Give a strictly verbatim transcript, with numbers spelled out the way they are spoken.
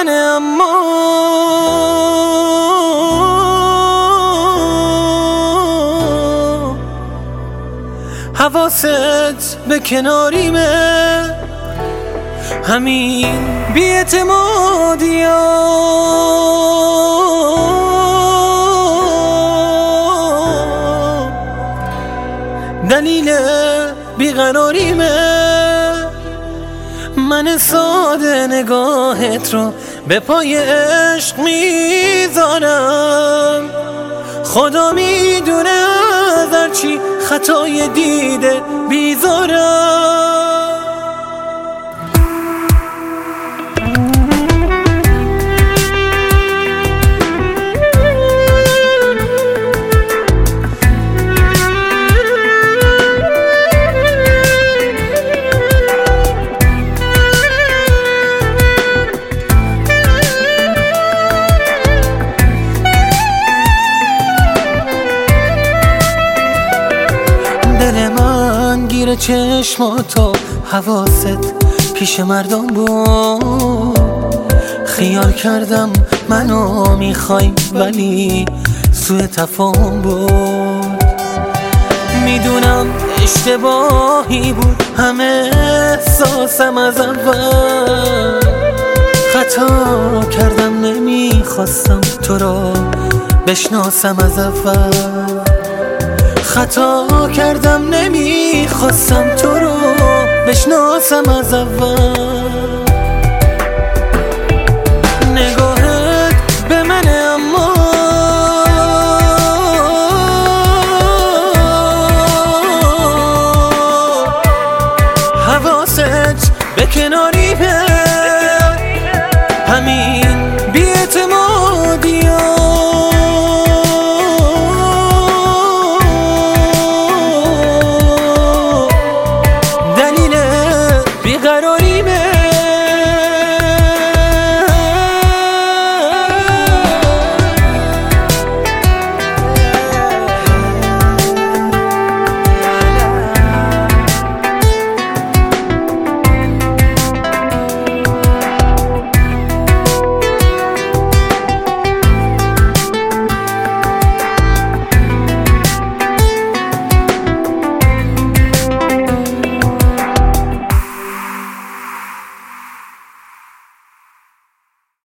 منه اما حواست به کناریمه، همین بی‌اعتمادی ها دلیل بیقراریمه. من ساده نگاهت رو به پای عشق میذارم، خدا میدونه از هرچی خطای دیده بیزارم. دل من گیر چشماتو، حواست پیش مردم بود. خیال کردم منو میخوای ولی سوء تفاهم بود. میدونم اشتباهی بود همه احساسم از اول. خطا کردم نمیخواستم تو رو بشناسم از اول. خطا کردم نمیخواستم تو رو بشناسم از اول.